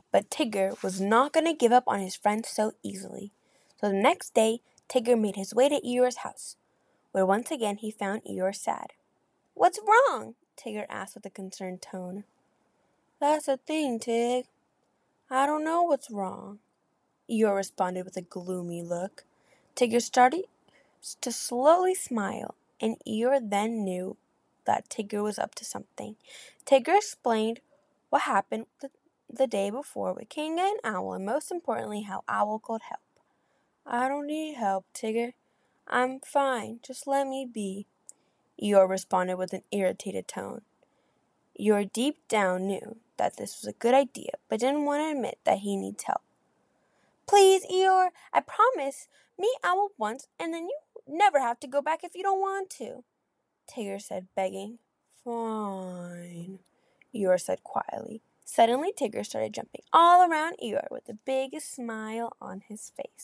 But Tigger was not going to give up on his friend so easily. So the next day, Tigger made his way to Eeyore's house, where once again he found Eeyore sad. "What's wrong?" Tigger asked with a concerned tone. "That's the thing, Tig. I don't know what's wrong," Eeyore responded with a gloomy look. Tigger started to slowly smile, and Eeyore then knew that Tigger was up to something. Tigger explained what happened the day before with King and Owl, and most importantly, how Owl could help. "I don't need help, Tigger. I'm fine. Just let me be," Eeyore responded with an irritated tone. Eeyore deep down knew that this was a good idea, but didn't want to admit that he needs help. "Please, Eeyore, I promise. Meet Owl once, and then you never have to go back if you don't want to," Tigger said, begging. "Fine," Eeyore said quietly. Suddenly, Tigger started jumping all around Eeyore with the biggest smile on his face.